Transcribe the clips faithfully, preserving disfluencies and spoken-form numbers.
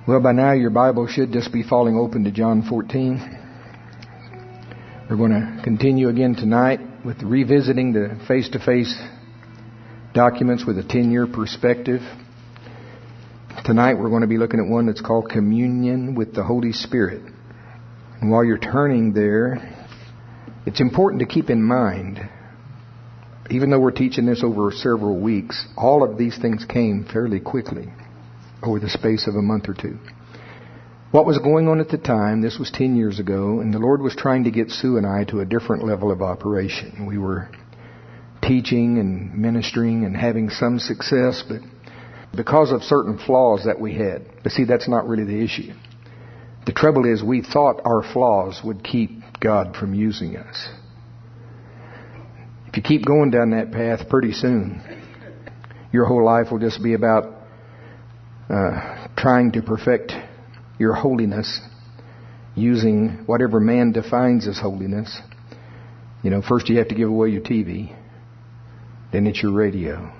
Well, by now your Bible should just be falling open to John fourteen. We're going to continue again tonight with revisiting the face-to-face documents with a ten-year perspective. Tonight we're going to be looking at one that's called Communion with the Holy Spirit. And while you're turning there, it's important to keep in mind, even though we're teaching this over several weeks, all of these things came fairly quickly over the space of a month or two. What was going on at the time, this was ten years ago, and the Lord was trying to get Sue and I to a different level of operation. We were teaching and ministering and having some success, but because of certain flaws that we had. But see, that's not really the issue. The trouble is we thought our flaws would keep God from using us. If you keep going down that path, pretty soon your whole life will just be about uh, trying to perfect your holiness using whatever man defines as holiness. You know, first you have to give away your T V. Then it's your radio.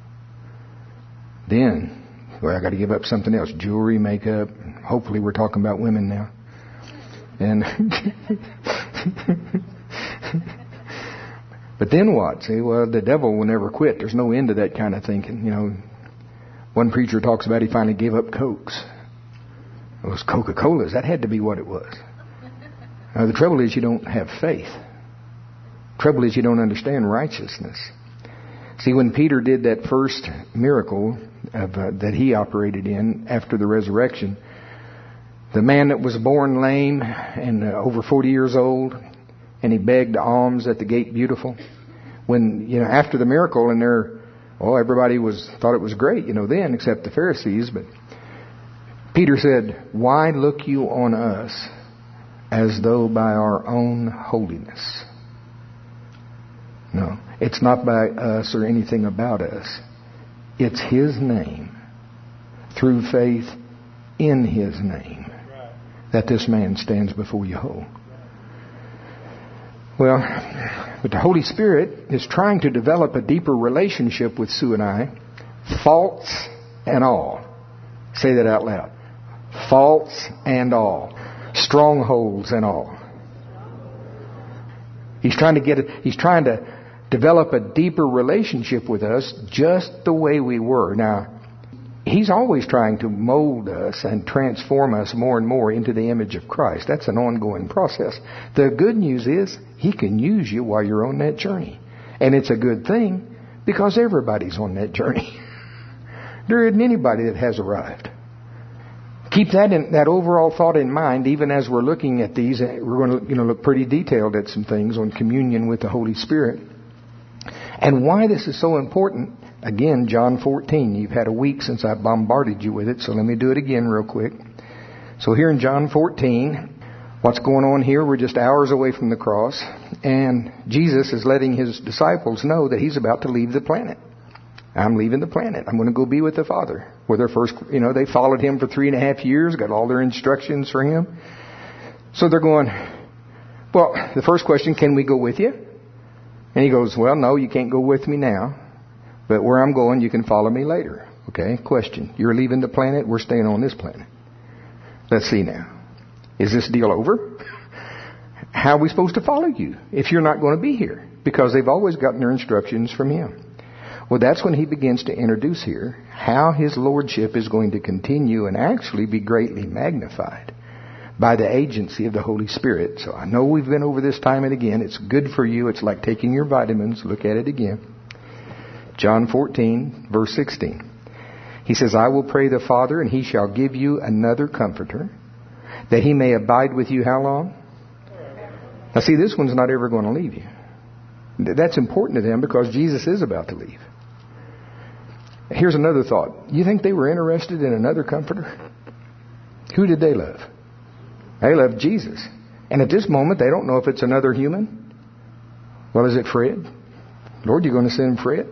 Then, well, I got to give up something else. Jewelry, makeup. Hopefully we're talking about women now. And but then what? See, well, the devil will never quit. There's no end to that kind of thinking. You know, one preacher talks about he finally gave up Cokes. It was Coca-Colas. That had to be what it was. Now, the trouble is you don't have faith. Trouble is you don't understand righteousness. See, when Peter did that first miracle of, uh, that he operated in after the resurrection, the man that was born lame and uh, over forty years old, and he begged alms at the gate beautiful. When, you know, after the miracle, and there, well, everybody was thought it was great, you know, then, except the Pharisees. But Peter said, "Why look you on us as though by our own holiness?" No, it's not by us or anything about us. It's His name, through faith in His name, that this man stands before you whole. Well, but the Holy Spirit is trying to develop a deeper relationship with Sue and I, faults and all. Say that out loud. Faults and all. Strongholds and all. He's trying to get it, he's trying to develop a deeper relationship with us just the way we were. Now, He's always trying to mold us and transform us more and more into the image of Christ. That's an ongoing process. The good news is He can use you while you're on that journey. And it's a good thing because everybody's on that journey. There isn't anybody that has arrived. Keep that in, that overall thought in mind, even as we're looking at these. We're going to, you know, look pretty detailed at some things on communion with the Holy Spirit. And why this is so important. Again, John fourteen. You've had a week since I bombarded you with it, so let me do it again real quick. So here in John fourteen, what's going on here? We're just hours away from the cross, and Jesus is letting His disciples know that He's about to leave the planet. I'm leaving the planet. I'm going to go be with the Father. Where their first, you know, they followed Him for three and a half years, got all their instructions for Him. So they're going, well, the first question, can we go with you? And He goes, well, no, you can't go with me now. But where I'm going, you can follow me later. Okay, question. You're leaving the planet, we're staying on this planet. Let's see now. Is this deal over? How are we supposed to follow you if you're not going to be here? Because they've always gotten their instructions from Him. Well, that's when He begins to introduce here how His Lordship is going to continue and actually be greatly magnified by the agency of the Holy Spirit. So I know we've been over this time and again. It's good for you. It's like taking your vitamins. Look at it again. John fourteen, verse sixteen. He says, I will pray the Father, and He shall give you another comforter, that He may abide with you how long? Now see, this one's not ever going to leave you. That's important to them because Jesus is about to leave. Here's another thought. You think they were interested in another comforter? Who did they love? They loved Jesus. And at this moment, they don't know if it's another human. Well, is it Fred? Lord, you're going to send Fred?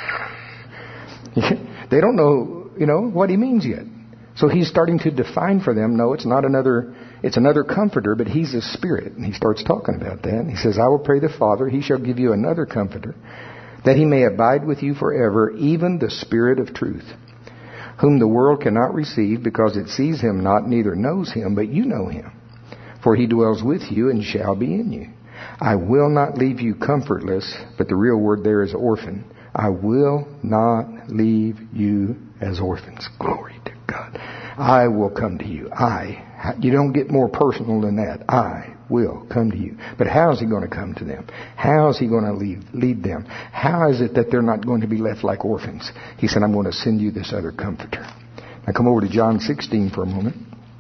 They don't know, you know, what He means yet. So He's starting to define for them, no, it's not another, it's another comforter, but He's a Spirit. And He starts talking about that. He says, I will pray the Father, He shall give you another comforter, that He may abide with you forever, even the Spirit of truth, whom the world cannot receive because it sees him not, neither knows him, but you know him. For he dwells with you and shall be in you. I will not leave you comfortless, but the real word there is orphan. I will not leave you as orphans. Glory to God. I will come to you. I. You don't get more personal than that. I will come to you. But how is he going to come to them? How is he going to lead, lead them? How is it that they're not going to be left like orphans? He said, I'm going to send you this other comforter. Now come over to John sixteen for a moment.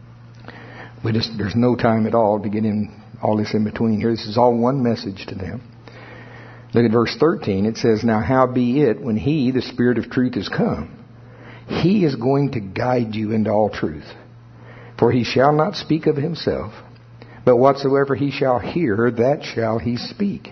We just, there's no time at all to get in all this in between here. This is all one message to them. Look at verse thirteen. It says, Now howbeit, when he, the Spirit of truth, is come, he is going to guide you into all truth. For he shall not speak of himself, but whatsoever he shall hear, that shall he speak.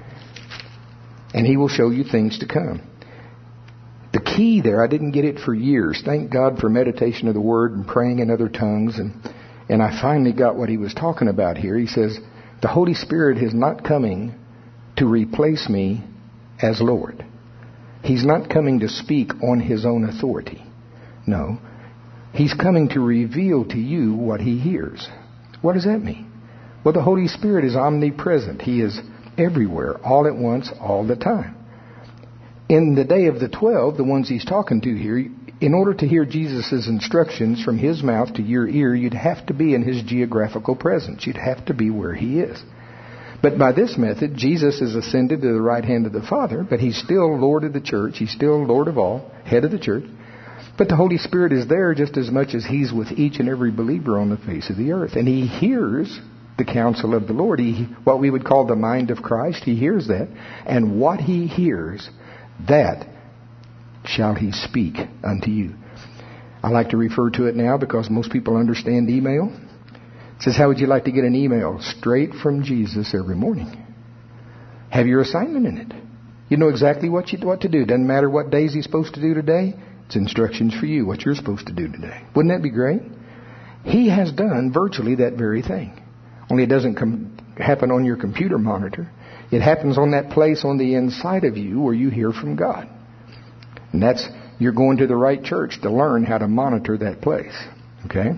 And he will show you things to come. The key there, I didn't get it for years. Thank God for meditation of the Word and praying in other tongues. And, and I finally got what he was talking about here. He says, the Holy Spirit is not coming to replace me as Lord. He's not coming to speak on his own authority. No. He's coming to reveal to you what he hears. What does that mean? Well, the Holy Spirit is omnipresent. He is everywhere, all at once, all the time. In the day of the twelve, the ones he's talking to here, in order to hear Jesus' instructions from his mouth to your ear, you'd have to be in his geographical presence. You'd have to be where he is. But by this method, Jesus is ascended to the right hand of the Father, but he's still Lord of the church. He's still Lord of all, head of the church. But the Holy Spirit is there just as much as he's with each and every believer on the face of the earth. And he hears the counsel of the Lord. He, what we would call the mind of Christ, he hears that. And what he hears, that shall he speak unto you. I like to refer to it now because most people understand email. It says, how would you like to get an email? Straight from Jesus every morning. Have your assignment in it. You know exactly what you what to do. Doesn't matter what days he's supposed to do today. It's instructions for you, what you're supposed to do today. Wouldn't that be great? He has done virtually that very thing. Only it doesn't com- happen on your computer monitor. It happens on that place on the inside of you where you hear from God. And that's, you're going to the right church to learn how to monitor that place. Okay?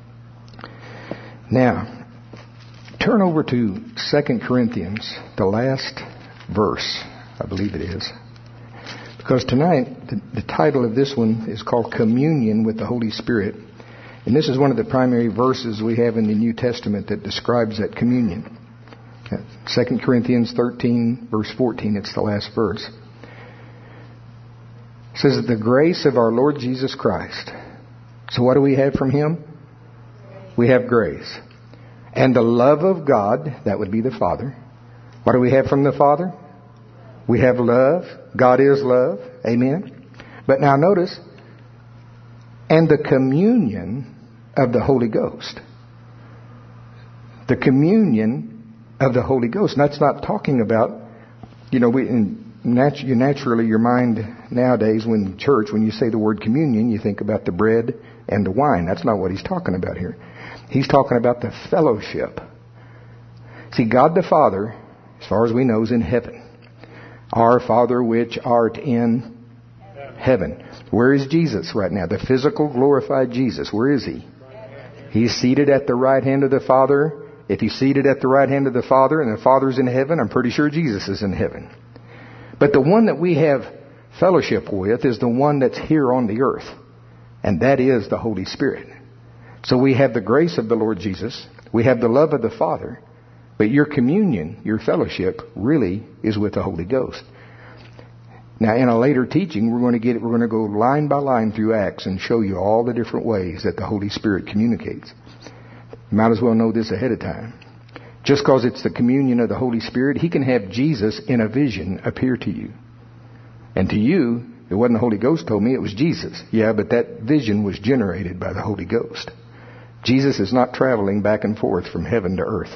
Now, turn over to Second Corinthians, the last verse, I believe it is. Because tonight, the, the title of this one is called Communion with the Holy Spirit. And this is one of the primary verses we have in the New Testament that describes that communion. Second Corinthians thirteen, verse fourteen, it's the last verse. It says that the grace of our Lord Jesus Christ. So what do we have from him? We have grace. And the love of God, that would be the Father. What do we have from the Father? We have love. God is love. Amen. But now notice, and the communion of the Holy Ghost. The communion of the Holy Ghost. And that's not talking about, you know, we in natu- you naturally, your mind nowadays, when church, when you say the word communion, you think about the bread and the wine. That's not what he's talking about here. He's talking about the fellowship. See, God the Father, as far as we know, is in heaven. Our Father which art in heaven. Where is Jesus right now? The physical glorified Jesus. Where is he? He's seated at the right hand of the Father. If he's seated at the right hand of the Father and the Father's in heaven, I'm pretty sure Jesus is in heaven. But the one that we have fellowship with is the one that's here on the earth. And that is the Holy Spirit. So we have the grace of the Lord Jesus. We have the love of the Father. But your communion, your fellowship, really is with the Holy Ghost. Now, in a later teaching, we're going to get, we're going to go line by line through Acts and show you all the different ways that the Holy Spirit communicates. You might as well know this ahead of time. Just because it's the communion of the Holy Spirit, he can have Jesus in a vision appear to you. And to you, it wasn't the Holy Ghost told me, it was Jesus. Yeah, but that vision was generated by the Holy Ghost. Jesus is not traveling back and forth from heaven to earth.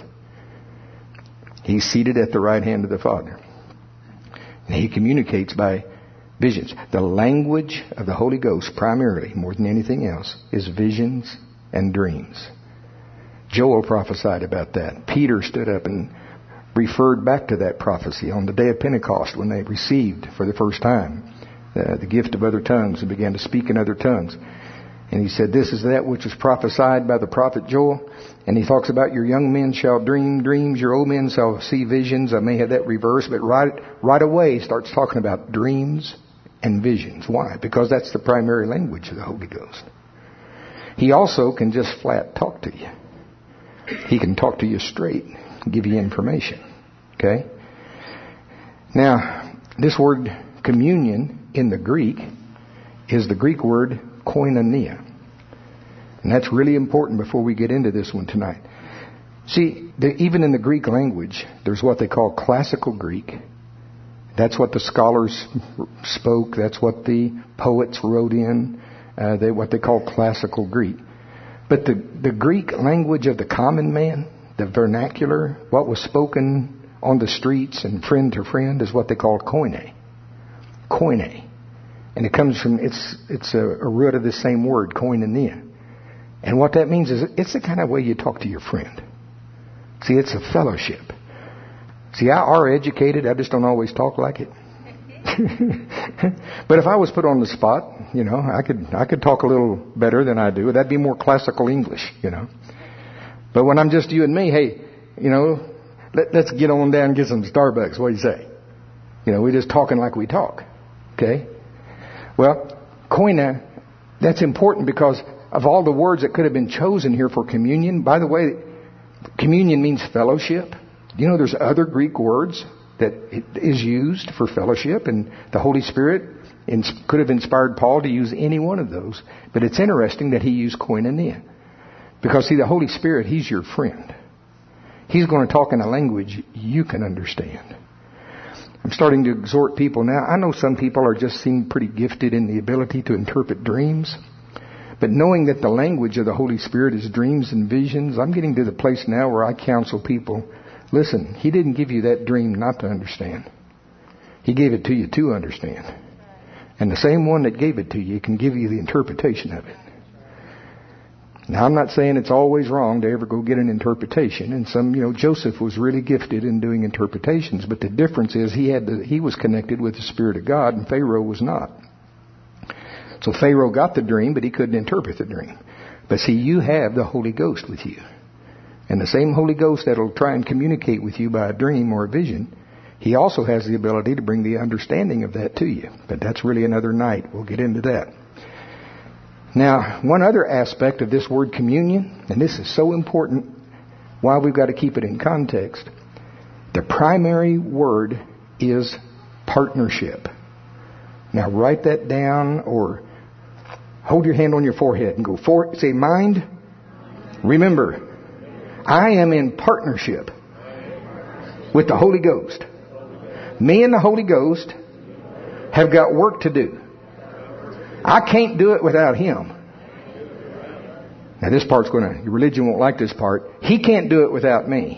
He's seated at the right hand of the Father. And he communicates by visions. The language of the Holy Ghost, primarily, more than anything else, is visions and dreams. Joel prophesied about that. Peter stood up and referred back to that prophecy on the day of Pentecost when they received for the first time uh, the gift of other tongues and began to speak in other tongues. And he said, this is that which was prophesied by the prophet Joel. And he talks about your young men shall dream dreams, your old men shall see visions. I may have that reversed, but right, right away he starts talking about dreams and visions. Why? Because that's the primary language of the Holy Ghost. He also can just flat talk to you. He can talk to you straight, give you information. Okay? Now, this word communion in the Greek is the Greek word koinonia. And that's really important before we get into this one tonight. See, the, even in the Greek language, there's what they call classical Greek. That's what the scholars spoke. That's what the poets wrote in. Uh, they, what they call classical Greek. But the, the Greek language of the common man, the vernacular, what was spoken on the streets and friend to friend, is what they call koine. Koine. And it comes from, it's it's a, a root of the same word, koinonia. And what that means is it's the kind of way you talk to your friend. See, it's a fellowship. See, I are educated, I just don't always talk like it. But if I was put on the spot, you know, I could I could talk a little better than I do. That'd be more classical English, you know. But when I'm just you and me, hey, you know, let, let's get on down and get some Starbucks. What do you say? You know, we're just talking like we talk. Okay? Well, koine, that's important because of all the words that could have been chosen here for communion. By the way, communion means fellowship. You know, there's other Greek words that is used for fellowship, and the Holy Spirit could have inspired Paul to use any one of those. But it's interesting that he used koinonia. Because, see, the Holy Spirit, He's your friend. He's going to talk in a language you can understand. I'm starting to exhort people now. I know some people are just seem pretty gifted in the ability to interpret dreams. But knowing that the language of the Holy Spirit is dreams and visions, I'm getting to the place now where I counsel people, listen, He didn't give you that dream not to understand. He gave it to you to understand. And the same one that gave it to you can give you the interpretation of it. Now, I'm not saying it's always wrong to ever go get an interpretation. And some, you know, Joseph was really gifted in doing interpretations. But the difference is he had the, he was connected with the Spirit of God and Pharaoh was not. So Pharaoh got the dream, but he couldn't interpret the dream. But see, you have the Holy Ghost with you. And the same Holy Ghost that'll try and communicate with you by a dream or a vision, He also has the ability to bring the understanding of that to you. But that's really another night. We'll get into that. Now, one other aspect of this word communion, and this is so important, why we've got to keep it in context. The primary word is partnership. Now, write that down or hold your hand on your forehead and go forward. Say, mind, remember, I am in partnership with the Holy Ghost. Me and the Holy Ghost have got work to do. I can't do it without Him. Now this part's going to, your religion won't like this part. He can't do it without me.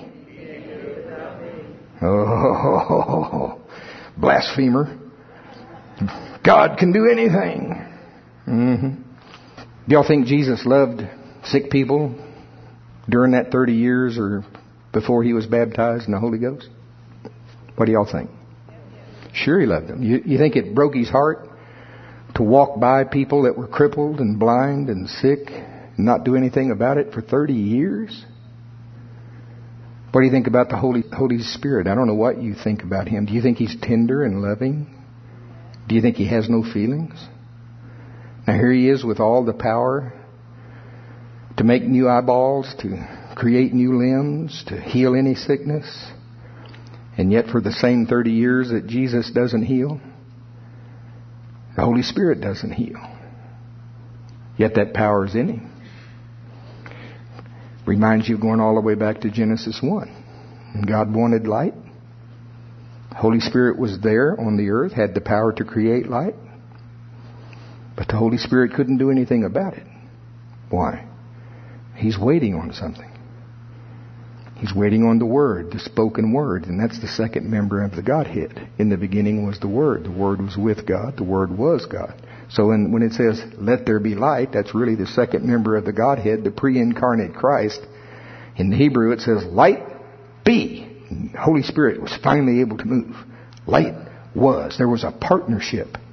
Oh, blasphemer. God can do anything. Mm-hmm. Do y'all think Jesus loved sick people during that thirty years or before He was baptized in the Holy Ghost? What do y'all think? Sure, He loved them. You, you think it broke His heart to walk by people that were crippled and blind and sick and not do anything about it for thirty years? What do you think about the Holy Holy Spirit? I don't know what you think about Him. Do you think He's tender and loving? Do you think He has no feelings? Now here He is with all the power to make new eyeballs, to create new limbs, to heal any sickness. And yet for the same thirty years that Jesus doesn't heal, the Holy Spirit doesn't heal. Yet that power is in Him. Reminds you of going all the way back to Genesis one. God wanted light. Holy Spirit was there on the earth, had the power to create light. But the Holy Spirit couldn't do anything about it. Why? He's waiting on something. He's waiting on the Word, the spoken Word. And that's the second member of the Godhead. In the beginning was the Word. The Word was with God. The Word was God. So in, when it says, let there be light, that's really the second member of the Godhead, the pre-incarnate Christ. In the Hebrew it says, light be. And the Holy Spirit was finally able to move. Light was. There was a partnership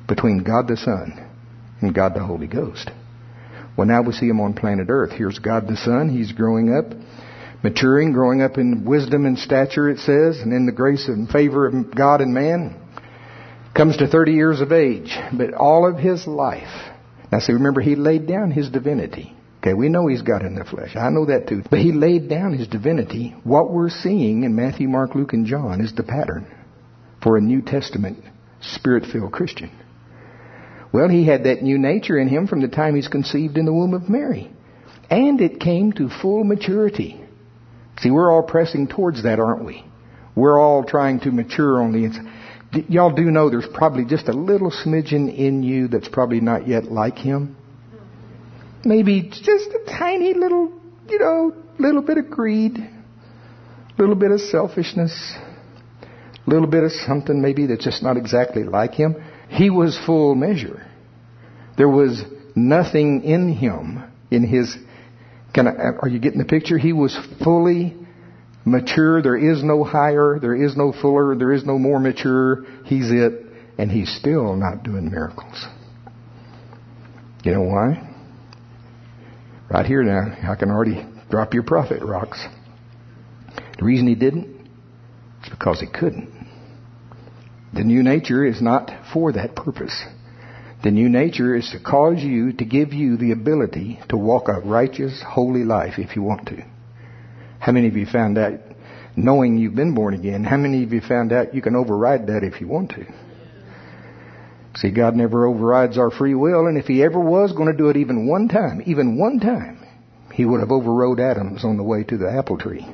between God the Son and God the Holy Ghost. Well, now we see him on planet Earth. Here's God the Son. He's growing up, maturing, growing up in wisdom and stature, it says, and in the grace and favor of God and man. Comes to thirty years of age. But all of his life. Now see, remember, he laid down his divinity. Okay, we know he's God in the flesh. I know that too. But he laid down his divinity. What we're seeing in Matthew, Mark, Luke, and John is the pattern for a New Testament Spirit-filled Christian. Well, he had that new nature in him from the time he's conceived in the womb of Mary. And it came to full maturity. See, we're all pressing towards that, aren't we? We're all trying to mature on the inside. Y'all do know there's probably just a little smidgen in you that's probably not yet like him. Maybe just a tiny little, you know, little bit of greed, little bit of selfishness, little bit of something maybe that's just not exactly like him. He was full measure. There was nothing in him, in his, can I, are you getting the picture? He was fully mature. There is no higher, there is no fuller, there is no more mature. He's it, and he's still not doing miracles. You know why? Right here now, I can already drop your prophet rocks. The reason he didn't is because he couldn't. The new nature is not for that purpose. The new nature is to cause you, to give you the ability to walk a righteous, holy life if you want to. How many of you found out, knowing you've been born again, how many of you found out you can override that if you want to? See, God never overrides our free will, and if he ever was going to do it even one time, even one time, he would have overrode Adam's on the way to the apple tree,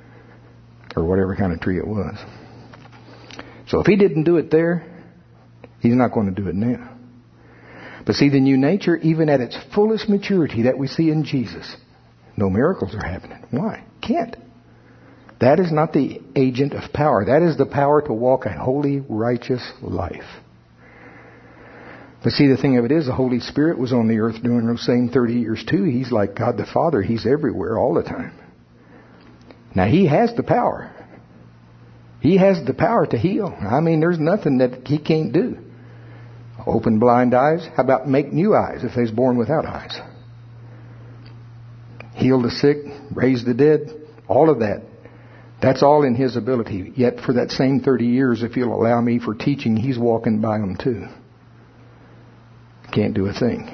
or whatever kind of tree it was. So if he didn't do it there, he's not going to do it now. But see, the new nature, even at its fullest maturity that we see in Jesus, no miracles are happening. Why? Can't. That is not the agent of power. That is the power to walk a holy, righteous life. But see, the thing of it is, the Holy Spirit was on the earth during those same thirty years too. He's like God the Father. He's everywhere all the time. Now, he has the power. He has the power to heal. I mean, there's nothing that he can't do. Open blind eyes. How about make new eyes if they's born without eyes? Heal the sick, raise the dead, all of that. That's all in his ability. Yet for that same thirty years, if you'll allow me for teaching, he's walking by them too. Can't do a thing.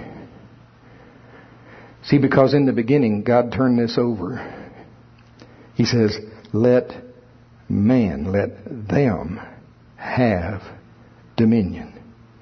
See, because in the beginning, God turned this over. He says, let man, let them have dominion.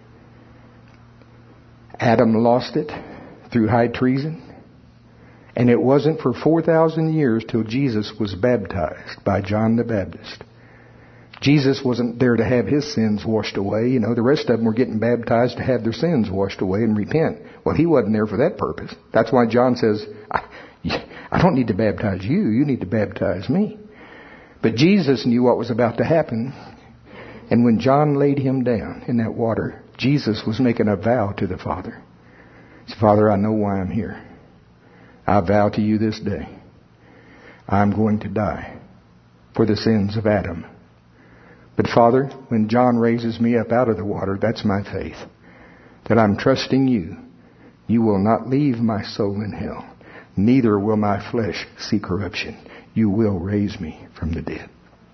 Adam lost it through high treason. And it wasn't for four thousand years till Jesus was baptized by John the Baptist. Jesus wasn't there to have his sins washed away. You know, the rest of them were getting baptized to have their sins washed away and repent. Well, he wasn't there for that purpose. That's why John says, I, I don't need to baptize you. You need to baptize me. But Jesus knew what was about to happen. And when John laid him down in that water, Jesus was making a vow to the Father. He said, Father, I know why I'm here. I vow to you this day, I'm going to die for the sins of Adam. But Father, when John raises me up out of the water, that's my faith. That I'm trusting you. You will not leave my soul in hell. Neither will my flesh see corruption. You will raise me from the dead.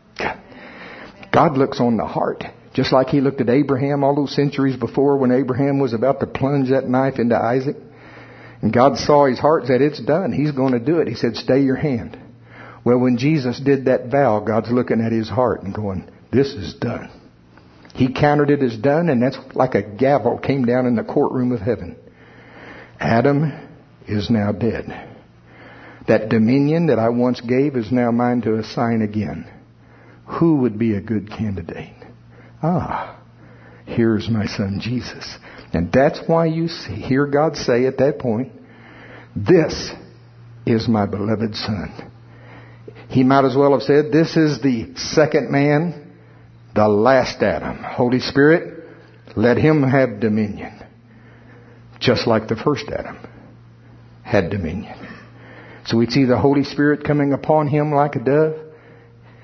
God looks on the heart. Just like he looked at Abraham all those centuries before when Abraham was about to plunge that knife into Isaac. And God saw his heart and said, it's done. He's going to do it. He said, stay your hand. Well, when Jesus did that vow, God's looking at his heart and going, this is done. He counted it as done, and that's like a gavel came down in the courtroom of heaven. Adam is now dead. That dominion that I once gave is now mine to assign again. Who would be a good candidate? Ah, here's my son Jesus. And that's why you see, hear God say at that point, this is my beloved son. He might as well have said, this is the second man, the last Adam. Holy Spirit, let him have dominion. Just like the first Adam had dominion. So we see the Holy Spirit coming upon him like a dove.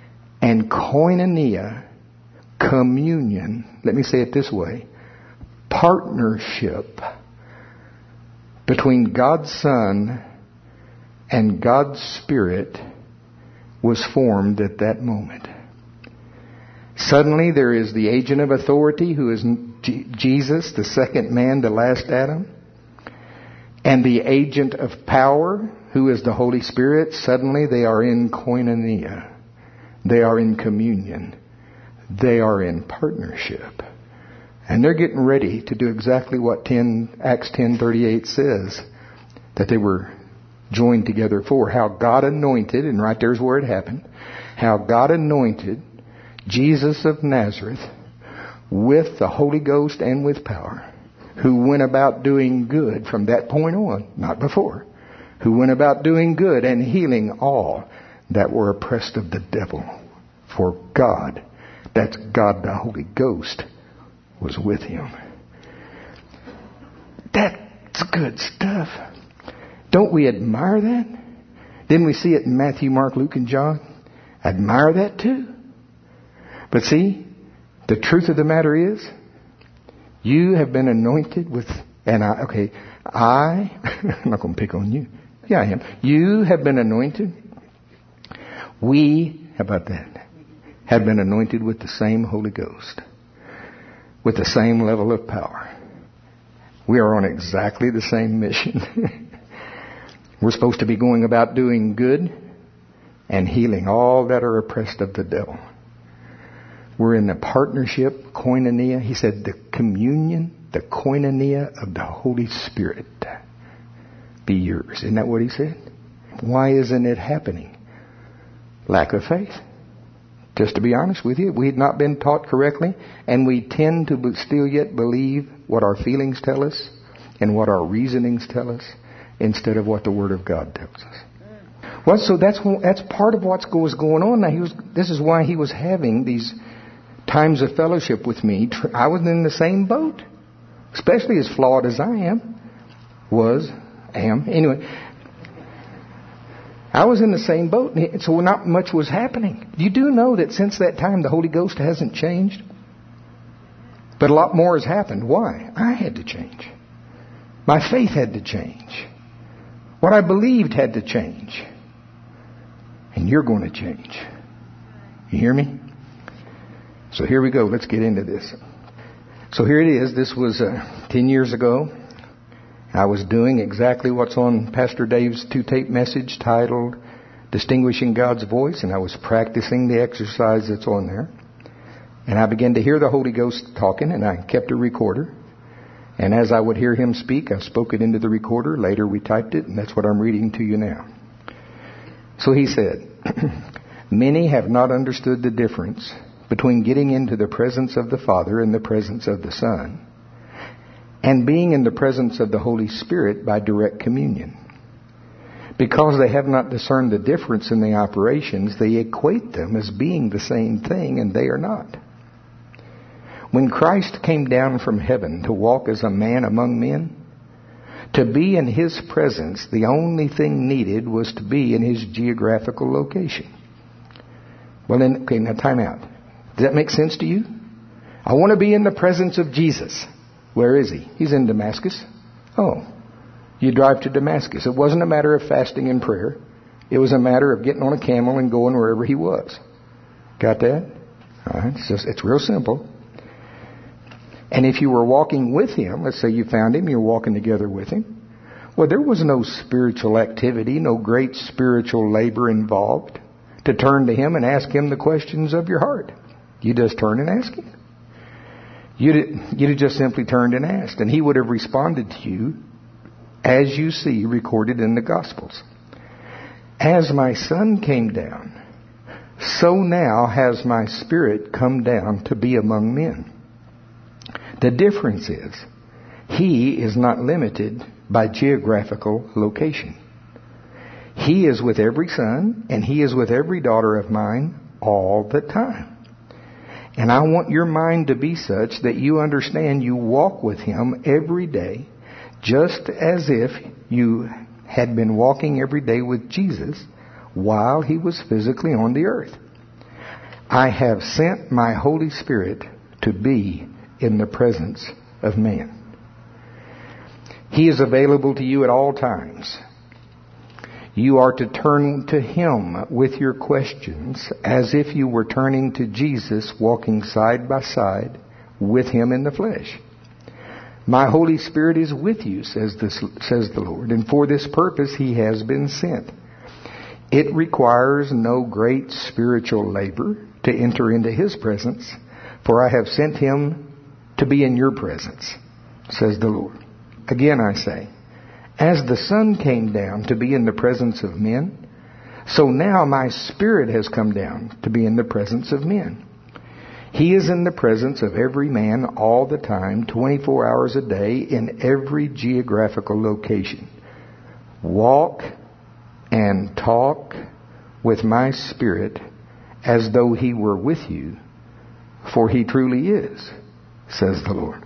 And koinonia, communion, let me say it this way, partnership between God's Son and God's Spirit was formed at that moment. Suddenly there is the agent of authority who is G- Jesus, the second man, the last Adam. And the agent of power, who is the Holy Spirit. Suddenly they are in koinonia. They are in communion. They are in partnership. And they're getting ready to do exactly what ten, Acts ten thirty-eight says that they were joined together for. How God anointed, and right there's where it happened, how God anointed Jesus of Nazareth with the Holy Ghost and with power, who went about doing good from that point on, not before, who went about doing good and healing all that were oppressed of the devil. For God, that's God the Holy Ghost, was with him. That's good stuff. Don't we admire that? Didn't we see it in Matthew, Mark, Luke, and John? Admire that too. But see, the truth of the matter is, you have been anointed with, and I, okay, I, I'm not going to pick on you. Yeah, I am. You have been anointed. We, how about that? Have been anointed with the same Holy Ghost. With the same level of power. We are on exactly the same mission. We're supposed to be going about doing good and healing all that are oppressed of the devil. We're in the partnership, koinonia. He said the communion, the koinonia of the Holy Spirit be yours. Isn't that what he said? Why isn't it happening? Lack of faith. Just to be honest with you, we had not been taught correctly, and we tend to still yet believe what our feelings tell us and what our reasonings tell us instead of what the Word of God tells us. Well, so that's that's part of what was going on. Now, he was. This is why he was having these times of fellowship with me. I was in the same boat, especially as flawed as I am, was, am. Anyway, I was in the same boat, so not much was happening. You do know that since that time, the Holy Ghost hasn't changed? But a lot more has happened. Why? I had to change. My faith had to change. What I believed had to change. And you're going to change. You hear me? So here we go. Let's get into this. So here it is. This was uh, ten years ago. I was doing exactly what's on Pastor Dave's two-tape message titled Distinguishing God's Voice, and I was practicing the exercise that's on there. And I began to hear the Holy Ghost talking, and I kept a recorder. And as I would hear him speak, I spoke it into the recorder. Later we typed it, and that's what I'm reading to you now. So he said, many have not understood the difference between getting into the presence of the Father and the presence of the Son, and being in the presence of the Holy Spirit by direct communion. Because they have not discerned the difference in the operations, they equate them as being the same thing, and they are not. When Christ came down from heaven to walk as a man among men, to be in His presence, the only thing needed was to be in His geographical location. Well then, okay, now time out. Does that make sense to you? I want to be in the presence of Jesus. Where is He? He's in Damascus. Oh, you drive to Damascus. It wasn't a matter of fasting and prayer. It was a matter of getting on a camel and going wherever He was. Got that? All right. It's just, it's real simple. And if you were walking with Him, let's say you found Him, you're walking together with Him. Well, there was no spiritual activity, no great spiritual labor involved to turn to Him and ask Him the questions of your heart. You just turn and ask Him. You'd, you'd have just simply turned and asked, and He would have responded to you as you see recorded in the Gospels. As my Son came down, so now has my Spirit come down to be among men. The difference is, He is not limited by geographical location. He is with every son, and He is with every daughter of mine all the time. And I want your mind to be such that you understand you walk with Him every day, just as if you had been walking every day with Jesus while He was physically on the earth. I have sent my Holy Spirit to be in the presence of men. He is available to you at all times. You are to turn to Him with your questions as if you were turning to Jesus, walking side by side with Him in the flesh. My Holy Spirit is with you, says, this, says the Lord, and for this purpose He has been sent. It requires no great spiritual labor to enter into His presence, for I have sent Him to be in your presence, says the Lord. Again I say, as the Son came down to be in the presence of men, so now my Spirit has come down to be in the presence of men. He is in the presence of every man all the time, twenty-four hours a day, in every geographical location. Walk and talk with my Spirit as though He were with you, for He truly is, says the Lord.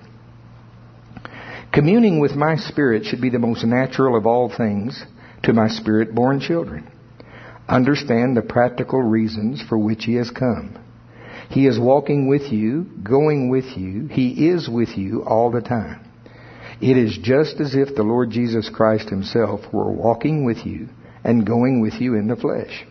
Communing with my Spirit should be the most natural of all things to my Spirit-born children. Understand the practical reasons for which He has come. He is walking with you, going with you. He is with you all the time. It is just as if the Lord Jesus Christ Himself were walking with you and going with you in the flesh.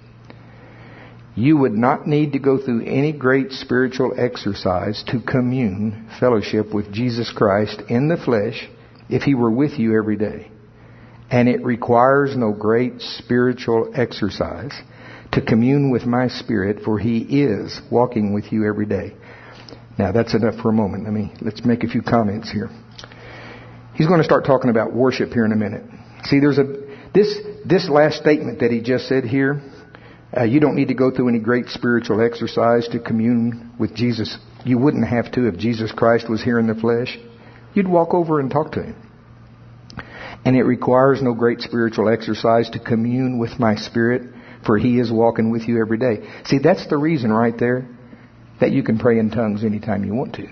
You would not need to go through any great spiritual exercise to commune, fellowship with Jesus Christ in the flesh if He were with you every day. And it requires no great spiritual exercise to commune with my Spirit, for He is walking with you every day. Now that's enough for a moment. Let me, let's make a few comments here. He's going to start talking about worship here in a minute. See, there's a, this, this last statement that he just said here, uh, you don't need to go through any great spiritual exercise to commune with Jesus. You wouldn't have to if Jesus Christ was here in the flesh. You'd walk over and talk to Him. And it requires no great spiritual exercise to commune with my Spirit, for He is walking with you every day. See, that's the reason right there that you can pray in tongues anytime you want to.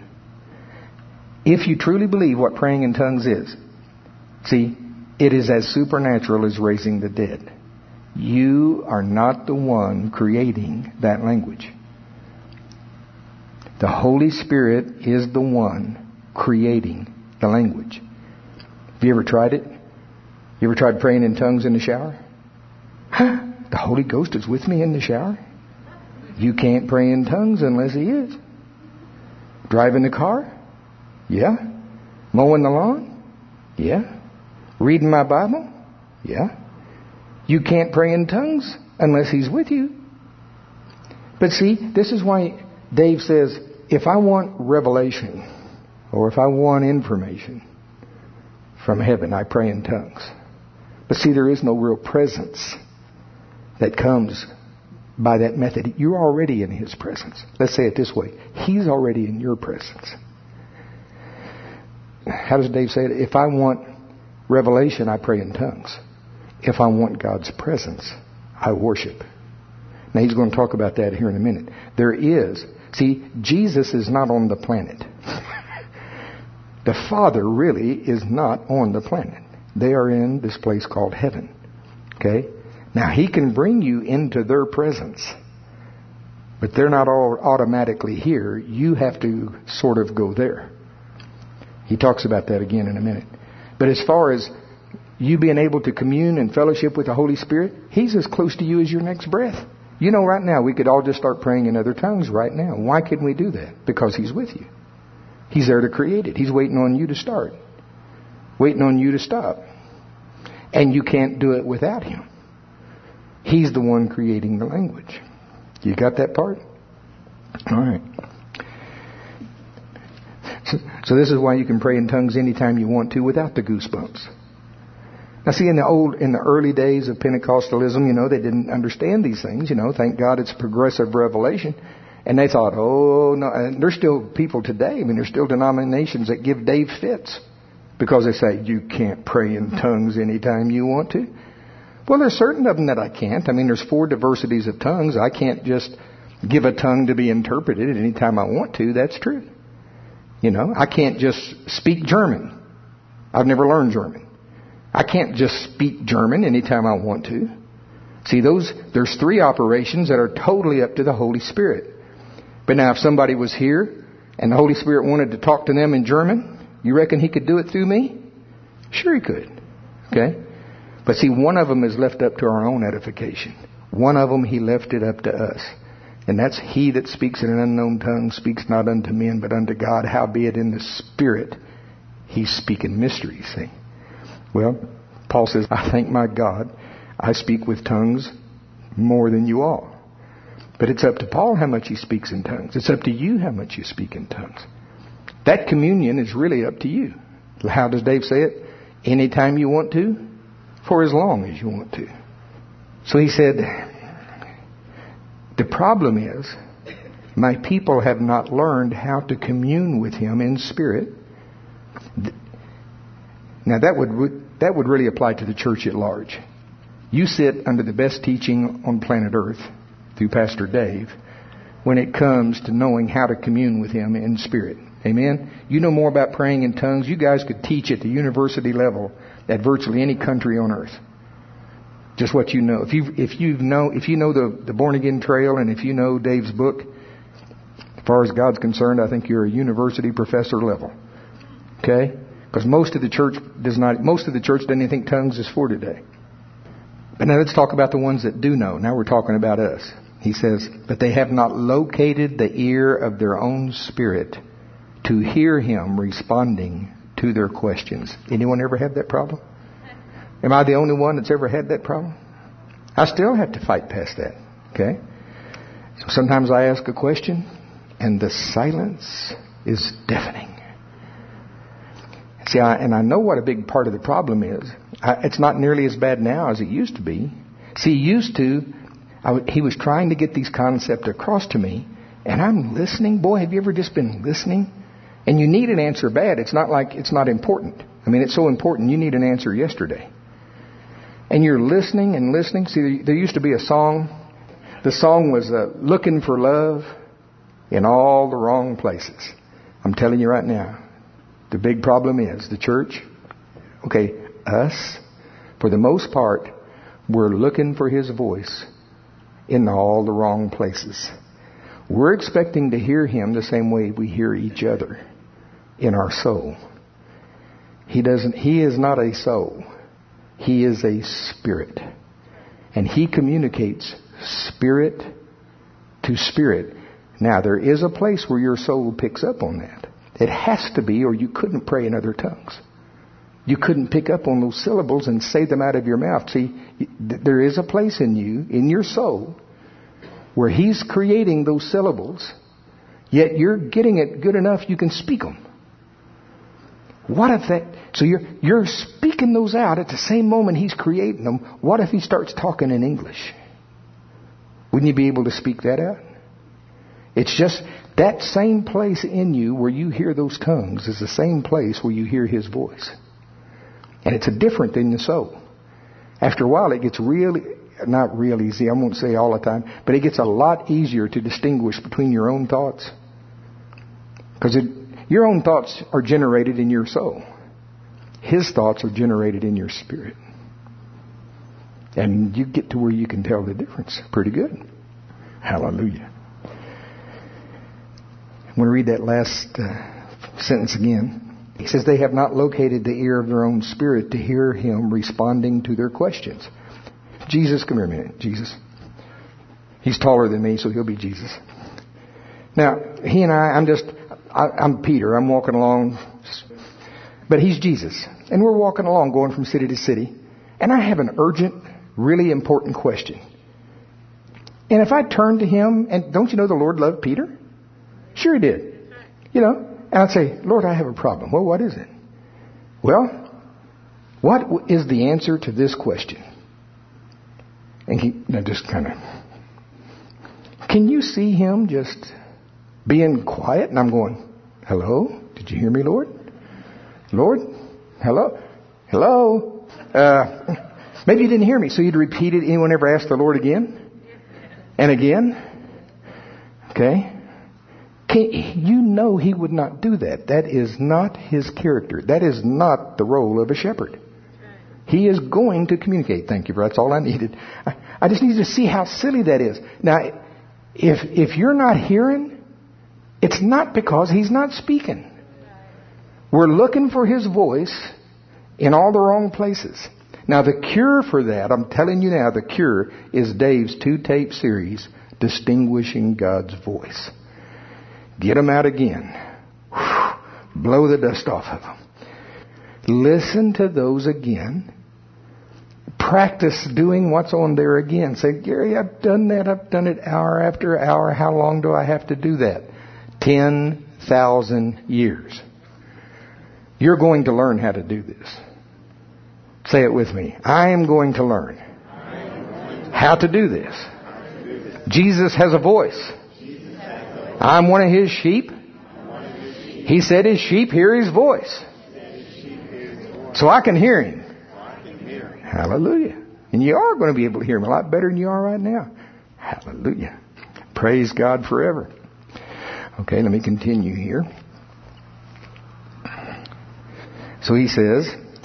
If you truly believe what praying in tongues is, see, it is as supernatural as raising the dead. You are not the one creating that language. The Holy Spirit is the one creating the language. Have you ever tried it? You ever tried praying in tongues in the shower? Huh? The Holy Ghost is with me in the shower? You can't pray in tongues unless He is. Driving the car? Yeah. Mowing the lawn? Yeah. Reading my Bible? Yeah. You can't pray in tongues unless He's with you. But see, this is why Dave says, if I want revelation, or if I want information from heaven, I pray in tongues. But see, there is no real presence that comes by that method. You're already in His presence. Let's say it this way. He's already in your presence. How does Dave say it? If I want revelation, I pray in tongues. If I want God's presence, I worship. Now he's going to talk about that here in a minute. There is, see, Jesus is not on the planet. The Father really is not on the planet. They are in this place called heaven. Okay? Now He can bring you into their presence, but they're not all automatically here. You have to sort of go there. He talks about that again in a minute. But as far as you being able to commune and fellowship with the Holy Spirit, He's as close to you as your next breath. You know, right now we could all just start praying in other tongues right now. Why couldn't we do that? Because He's with you. He's there to create it. He's waiting on you to start. Waiting on you to stop. And you can't do it without Him. He's the one creating the language. You got that part? All right. So, so this is why you can pray in tongues anytime you want to without the goosebumps. Now see, in the old, in the early days of Pentecostalism, you know, they didn't understand these things. You know, thank God it's progressive revelation. And they thought, oh, no. And there's still people today. I mean, there's still denominations that give Dave fits because they say you can't pray in tongues anytime you want to. Well, there's certain of them that I can't. I mean, there's four diversities of tongues. I can't just give a tongue to be interpreted anytime I want to. That's true. You know, I can't just speak German. I've never learned German. I can't just speak German anytime I want to. See, those, there's three operations that are totally up to the Holy Spirit. But now if somebody was here and the Holy Spirit wanted to talk to them in German, You reckon He could do it through me? Sure He could. Okay? But see, one of them is left up to our own edification. One of them He left it up to us. And that's he that speaks in an unknown tongue speaks not unto men but unto God. Howbeit in the Spirit he's speaking mysteries. See? Well, Paul says, I thank my God I speak with tongues more than you all. But it's up to Paul how much he speaks in tongues. It's up to you how much you speak in tongues. That communion is really up to you. How does Dave say it? Anytime you want to, for as long as you want to. So he said, the problem is, my people have not learned how to commune with Him in spirit. Now that would that would really apply to the church at large. You sit under the best teaching on planet Earth through Pastor Dave when it comes to knowing how to commune with Him in spirit. Amen? You know more about praying in tongues. You guys could teach at the university level at virtually any country on earth. Just what you know. If you if you know if you know the, the Born Again Trail, and if you know Dave's book, as far as God's concerned, I think you're a university professor level. Okay? Because most of the church does not. Most of the church doesn't even think tongues is for today. But now let's talk about the ones that do know. Now we're talking about us. He says, but they have not located the ear of their own spirit to hear Him responding to their questions. Anyone ever had that problem? Am I the only one that's ever had that problem? I still have to fight past that. Okay? So sometimes I ask a question and the silence is deafening. See, I, and I know what a big part of the problem is. I, it's not nearly as bad now as it used to be. See, used to, I, he was trying to get these concepts across to me, and I'm listening. Boy, have you ever just been listening? And you need an answer bad. It's not like it's not important. I mean, it's so important you need an answer yesterday. And you're listening and listening. See, there used to be a song. The song was uh, looking for love in all the wrong places. I'm telling you right now, the big problem is the church, okay, us, for the most part, we're looking for His voice in all the wrong places. We're expecting to hear Him the same way we hear each other in our soul. He doesn't, He is not a soul. He is a spirit. And He communicates spirit to spirit. Now, there is a place where your soul picks up on that. It has to be, or you couldn't pray in other tongues. You couldn't pick up on those syllables and say them out of your mouth. See, there is a place in you, in your soul, where He's creating those syllables, yet you're getting it good enough you can speak them. What if that... So you're you're speaking those out at the same moment He's creating them. What if He starts talking in English? Wouldn't you be able to speak that out? It's just that same place in you where you hear those tongues is the same place where you hear His voice. And it's a different than the soul. After a while it gets really, not real easy, I won't say all the time, but it gets a lot easier to distinguish between your own thoughts. Because your own thoughts are generated in your soul. His thoughts are generated in your spirit. And you get to where you can tell the difference pretty good. Hallelujah. I'm going to read that last uh, sentence again. He says, they have not located the ear of their own spirit to hear Him responding to their questions. Jesus, come here a minute. Jesus. He's taller than me, so he'll be Jesus. Now, he and I, I'm just, I, I'm Peter. I'm walking along, but he's Jesus. And we're walking along, going from city to city. And I have an urgent, really important question. And if I turn to Him, and don't you know the Lord loved Peter? Sure He did. You know, and I'd say, Lord, I have a problem. Well, what is it? Well, what is the answer to this question? And he now just kind of, can you see Him just being quiet? And I'm going, hello? Did you hear me, Lord? Lord? Hello? Hello? Uh, maybe you didn't hear me, so you'd repeat it. Anyone ever ask the Lord again? And again? Okay. Can, you know He would not do that. That is not His character. That is not the role of a shepherd. He is going to communicate. Thank you, that's all I needed. I, I just needed to see how silly that is. Now, if if you're not hearing, it's not because He's not speaking. We're looking for His voice in all the wrong places. Now the cure for that, I'm telling you now, the cure is Dave's two-tape series, Distinguishing God's Voice. Get them out again. Blow the dust off of them. Listen to those again. Practice doing what's on there again. Say, Gary, I've done that. I've done it hour after hour. How long do I have to do that? ten thousand years. You're going to learn how to do this. Say it with me. I am going to learn how to do this. Jesus has a voice. I'm one of His sheep. He said His sheep hear His voice. So I can hear Him. Hallelujah. And you are going to be able to hear Him a lot better than you are right now. Hallelujah. Praise God forever. Okay, let me continue here. So he says,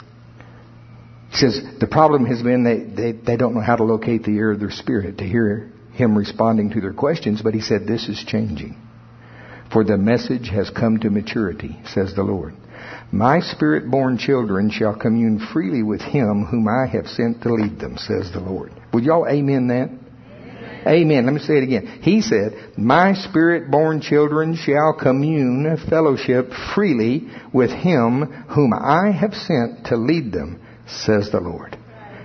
he says, the problem has been they, they, they don't know how to locate the ear of their spirit to hear Him responding to their questions. But he said, this is changing. For the message has come to maturity, says the Lord. My Spirit-born children shall commune freely with Him whom I have sent to lead them, says the Lord. Would y'all amen that? Amen. Amen. Let me say it again. He said, my Spirit-born children shall commune, fellowship freely with Him whom I have sent to lead them, says the Lord.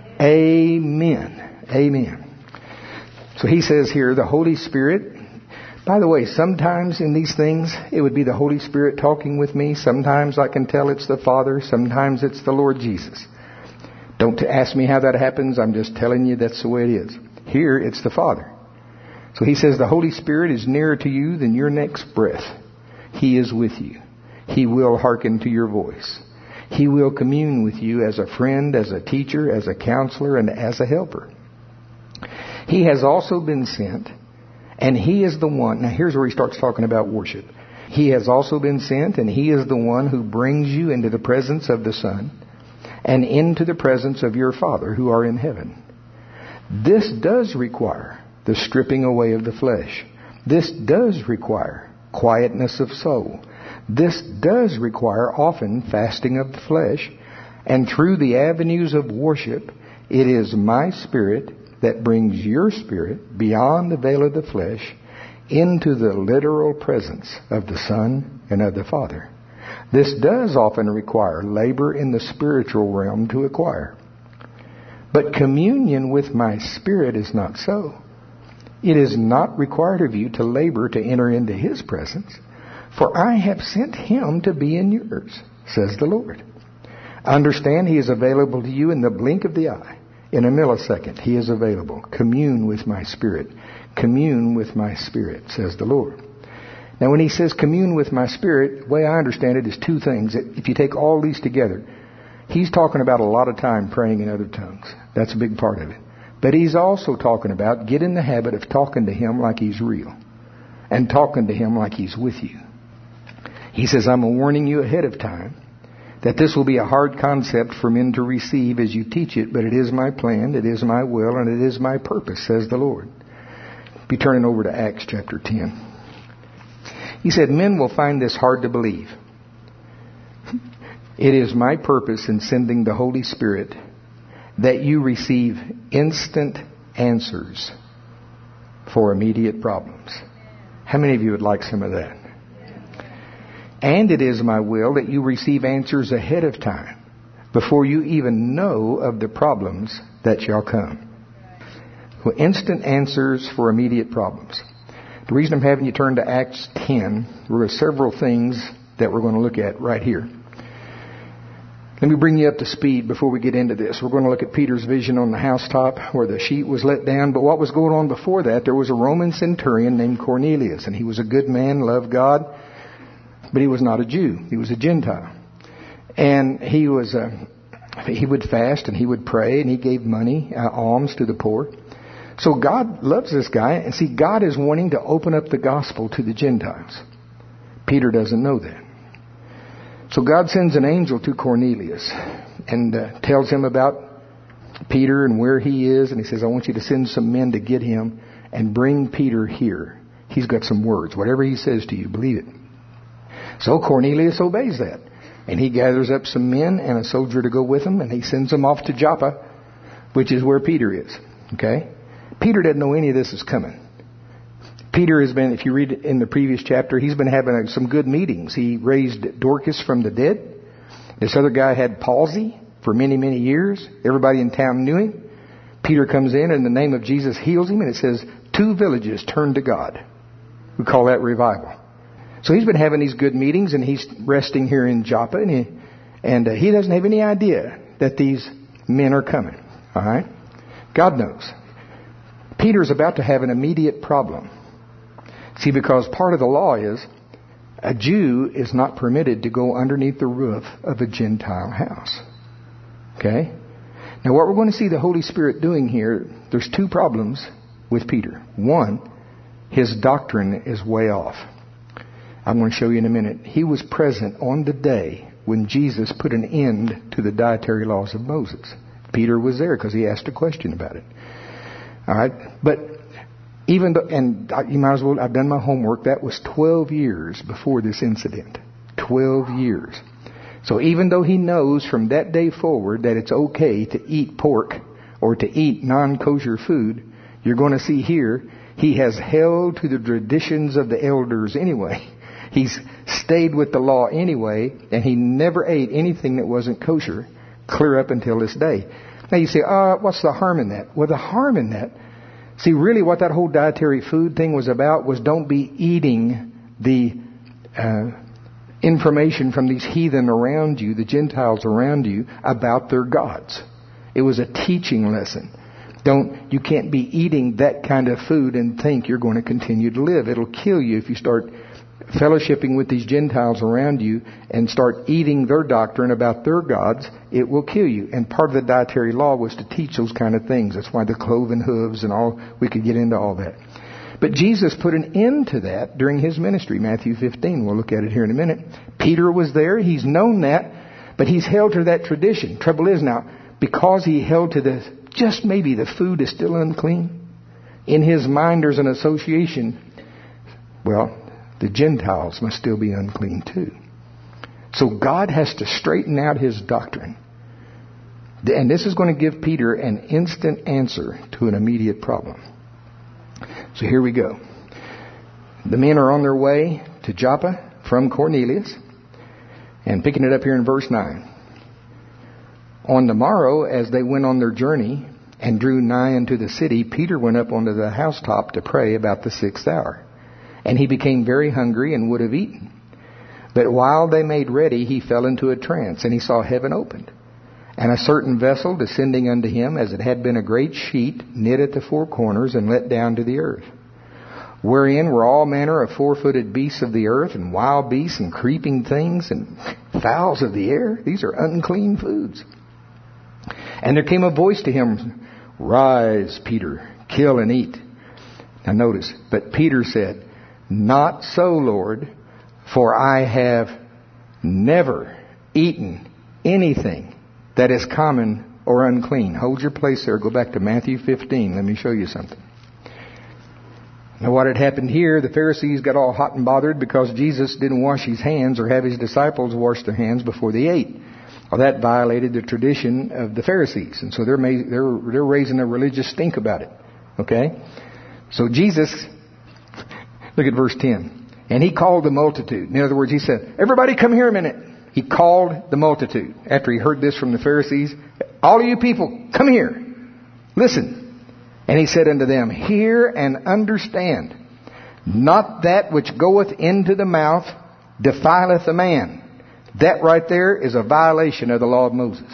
Amen. Amen. So he says here, the Holy Spirit. By the way, sometimes in these things, it would be the Holy Spirit talking with me. Sometimes I can tell it's the Father. Sometimes it's the Lord Jesus. Don't ask me how that happens. I'm just telling you that's the way it is. Here, it's the Father. So he says the Holy Spirit is nearer to you than your next breath. He is with you. He will hearken to your voice. He will commune with you as a friend, as a teacher, as a counselor, and as a helper. He has also been sent, and He is the one. Now here's where he starts talking about worship. He has also been sent, and He is the one who brings you into the presence of the Son and into the presence of your Father who are in heaven. This does require the stripping away of the flesh. This does require quietness of soul. This does require often fasting of the flesh. And through the avenues of worship, it is my Spirit that brings your spirit beyond the veil of the flesh into the literal presence of the Son and of the Father. This does often require labor in the spiritual realm to acquire. But communion with my Spirit is not so. It is not required of you to labor to enter into His presence, for I have sent Him to be in yours, says the Lord. Understand He is available to you in the blink of the eye. In a millisecond, He is available. Commune with my Spirit. Commune with my Spirit, says the Lord. Now when He says commune with my Spirit, the way I understand it is two things. If you take all these together, He's talking about a lot of time praying in other tongues. That's a big part of it. But He's also talking about get in the habit of talking to Him like He's real. And talking to Him like He's with you. He says, I'm warning you ahead of time that this will be a hard concept for men to receive as you teach it, but it is my plan, it is my will, and it is my purpose, says the Lord. Be turning over to Acts chapter ten. He said, men will find this hard to believe. It is my purpose in sending the Holy Spirit that you receive instant answers for immediate problems. How many of you would like some of that? And it is my will that you receive answers ahead of time, before you even know of the problems that shall come. Well, instant answers for immediate problems. The reason I'm having you turn to Acts ten, there are several things that we're going to look at right here. Let me bring you up to speed before we get into this. We're going to look at Peter's vision on the housetop where the sheet was let down. But what was going on before that, there was a Roman centurion named Cornelius, and he was a good man, loved God. But he was not a Jew. He was a Gentile. And he was uh, he would fast and he would pray and he gave money, uh, alms to the poor. So God loves this guy. And see, God is wanting to open up the gospel to the Gentiles. Peter doesn't know that. So God sends an angel to Cornelius and uh, tells him about Peter and where he is. And he says, I want you to send some men to get him and bring Peter here. He's got some words. Whatever he says to you, believe it. So Cornelius obeys that. And he gathers up some men and a soldier to go with him, and he sends them off to Joppa, which is where Peter is. Okay? Peter didn't know any of this is coming. Peter has been, if you read in the previous chapter, he's been having some good meetings. He raised Dorcas from the dead. This other guy had palsy for many, many years. Everybody in town knew him. Peter comes in and in the name of Jesus heals him, and it says two villages turned to God. We call that revival. So he's been having these good meetings, and he's resting here in Joppa, and he, and uh, he doesn't have any idea that these men are coming. All right? God knows. Peter's about to have an immediate problem. See, because part of the law is a Jew is not permitted to go underneath the roof of a Gentile house. Okay? Now, what we're going to see the Holy Spirit doing here, there's two problems with Peter. One, his doctrine is way off. I'm going to show you in a minute. He was present on the day when Jesus put an end to the dietary laws of Moses. Peter was there because he asked a question about it. All right? But even though, and you might as well, I've done my homework, that was twelve years before this incident. twelve years. So even though he knows from that day forward that it's okay to eat pork or to eat non-kosher food, you're going to see here, he has held to the traditions of the elders anyway. He's stayed with the law anyway, and he never ate anything that wasn't kosher clear up until this day. Now you say, oh, what's the harm in that? Well, the harm in that, see, really what that whole dietary food thing was about was don't be eating the uh, information from these heathen around you, the Gentiles around you, about their gods. It was a teaching lesson. Don't, you can't be eating that kind of food and think you're going to continue to live. It'll kill you if you start fellowshipping with these Gentiles around you and start eating their doctrine about their gods. It will kill you. And part of the dietary law was to teach those kind of things. That's why the cloven hooves and all, we could get into all that. But Jesus put an end to that during his ministry, Matthew fifteen. We'll look at it here in a minute. Peter was there. He's known that, but he's held to that tradition. Trouble is now, because he held to the, just maybe the food is still unclean, in his mind there's an association. Well, the Gentiles must still be unclean too. So God has to straighten out his doctrine. And this is going to give Peter an instant answer to an immediate problem. So here we go. The men are on their way to Joppa from Cornelius. And picking it up here in verse nine. On the morrow, as they went on their journey and drew nigh unto the city, Peter went up onto the housetop to pray about the sixth hour. And he became very hungry and would have eaten. But while they made ready, he fell into a trance, and he saw heaven opened. And a certain vessel descending unto him, as it had been a great sheet, knit at the four corners, and let down to the earth. Wherein were all manner of four-footed beasts of the earth, and wild beasts, and creeping things, and fowls of the air. These are unclean foods. And there came a voice to him, Rise, Peter, kill and eat. Now notice, but Peter said, Not so, Lord, for I have never eaten anything that is common or unclean. Hold your place there. Go back to Matthew fifteen. Let me show you something. Now what had happened here, the Pharisees got all hot and bothered because Jesus didn't wash his hands or have his disciples wash their hands before they ate. Well, that violated the tradition of the Pharisees. And so they're, they're, they're raising a religious stink about it. Okay? So Jesus, look at verse ten. And he called the multitude. In other words, he said, everybody come here a minute. He called the multitude. After he heard this from the Pharisees, all of you people, come here. Listen. And he said unto them, Hear and understand. Not that which goeth into the mouth defileth a man. That right there is a violation of the law of Moses.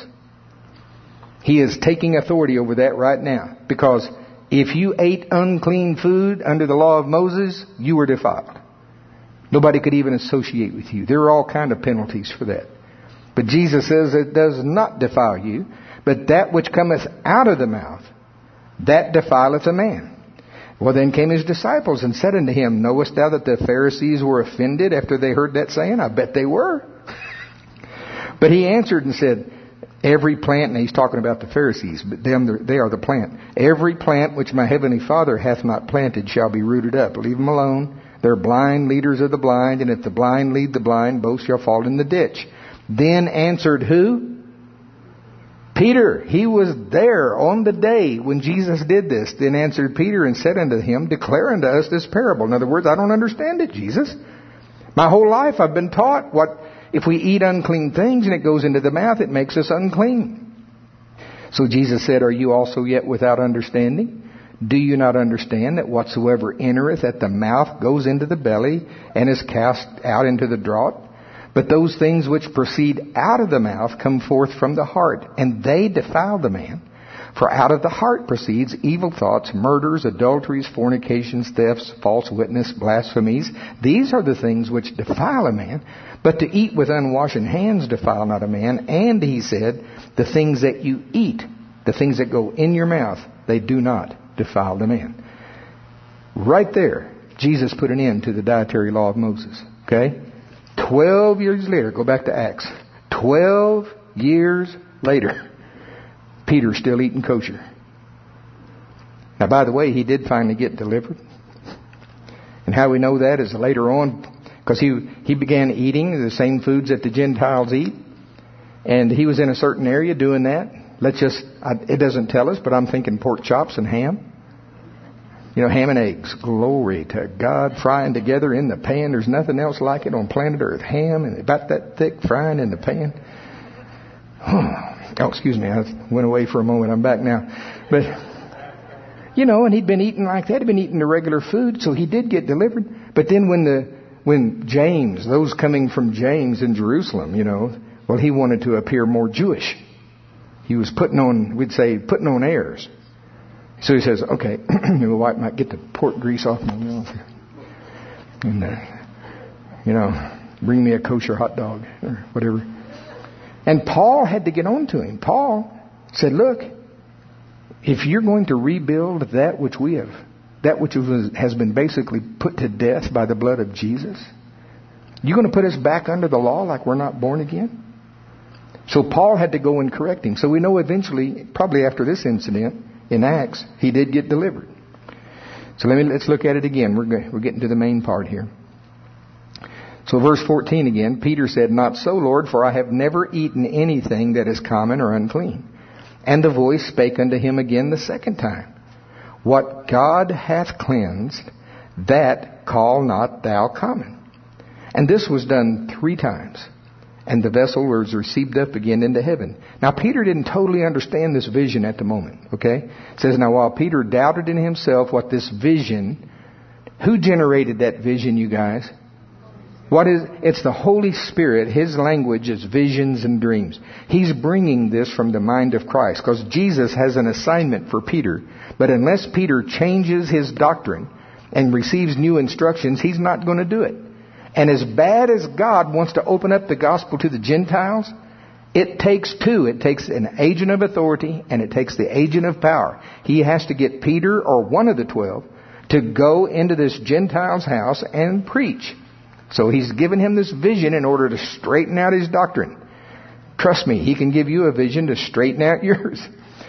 He is taking authority over that right now. Because if you ate unclean food under the law of Moses, you were defiled. Nobody could even associate with you. There are all kinds of penalties for that. But Jesus says it does not defile you, but that which cometh out of the mouth, that defileth a man. Well, then came his disciples and said unto him, Knowest thou that the Pharisees were offended after they heard that saying? I bet they were. But he answered and said, Every plant, and he's talking about the Pharisees, but them, they are the plant. Every plant which my heavenly Father hath not planted shall be rooted up. Leave them alone. They're blind leaders of the blind, and if the blind lead the blind, both shall fall in the ditch. Then answered who? Peter. He was there on the day when Jesus did this. Then answered Peter and said unto him, declare unto us this parable. In other words, I don't understand it, Jesus. My whole life I've been taught what if we eat unclean things and it goes into the mouth, it makes us unclean. So Jesus said, are you also yet without understanding? Do you not understand that whatsoever entereth at the mouth goes into the belly and is cast out into the draught? But those things which proceed out of the mouth come forth from the heart, and they defile the man. For out of the heart proceeds evil thoughts, murders, adulteries, fornications, thefts, false witness, blasphemies. These are the things which defile a man. But to eat with unwashen hands defile not a man. And he said, the things that you eat, the things that go in your mouth, they do not defile the man. Right there, Jesus put an end to the dietary law of Moses. Okay? Twelve years later, go back to Acts. Twelve years later, Peter's still eating kosher. Now, by the way, he did finally get delivered. And how we know that is later on, because he, he began eating the same foods that the Gentiles eat. And he was in a certain area doing that. Let's just, I, it doesn't tell us, but I'm thinking pork chops and ham. You know, ham and eggs. Glory to God. Frying together in the pan. There's nothing else like it on planet Earth. Ham and about that thick frying in the pan. Oh, excuse me. I went away for a moment. I'm back now. But, you know, and he'd been eating like that. He'd been eating the regular food. So he did get delivered. But then when the, when James, those coming from James in Jerusalem, you know, well, he wanted to appear more Jewish. He was putting on, we'd say, putting on airs. So he says, okay, my wife might get the pork grease off my mouth here. And, uh, you know, bring me a kosher hot dog or whatever. And Paul had to get on to him. Paul said, look, if you're going to rebuild that which we have, that which was, has been basically put to death by the blood of Jesus, you're going to put us back under the law like we're not born again? So Paul had to go and correct him. So we know eventually, probably after this incident, in Acts, he did get delivered. So let me, let's look at it again. We're, we're getting to the main part here. So verse fourteen again, Peter said, not so, Lord, for I have never eaten anything that is common or unclean. And the voice spake unto him again the second time, what God hath cleansed, that call not thou common. And this was done three times. And the vessel was received up again into heaven. Now, Peter didn't totally understand this vision at the moment, okay? It says, now, while Peter doubted in himself what this vision, who generated that vision, you guys? What is, it's the Holy Spirit. His language is visions and dreams. He's bringing this from the mind of Christ, because Jesus has an assignment for Peter. But unless Peter changes his doctrine and receives new instructions, he's not going to do it. And as bad as God wants to open up the gospel to the Gentiles, it takes two. It takes an agent of authority and it takes the agent of power. He has to get Peter or one of the twelve to go into this Gentile's house and preach. So he's given him this vision in order to straighten out his doctrine. Trust me, he can give you a vision to straighten out yours.